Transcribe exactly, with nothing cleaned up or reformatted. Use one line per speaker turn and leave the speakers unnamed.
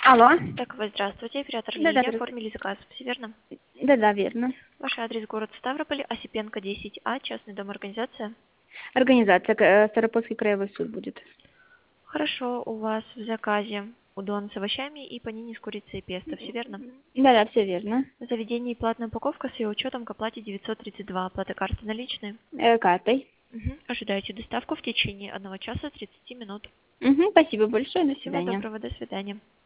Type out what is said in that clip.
Алло.
Так, вы здравствуйте, оператор
Да-да,
Лилия,
здравствуйте.
оформили заказ, все верно?
Да-да, верно.
Ваш адрес город Ставрополь, Осипенко десять А, частный дом, организация.
Организация, э, Ставропольский краевой суд будет.
Хорошо, у вас в заказе удон с овощами и панини с курицей и песто, все верно?
Да-да, все верно.
В заведении платная упаковка с ее учетом к оплате девятьсот тридцать два, оплата карты наличные.
Э, картой.
Угу. Ожидаете доставку в течение одного часа тридцати минут.
Угу, спасибо большое, до
Всего
свидания.
доброго, до свидания.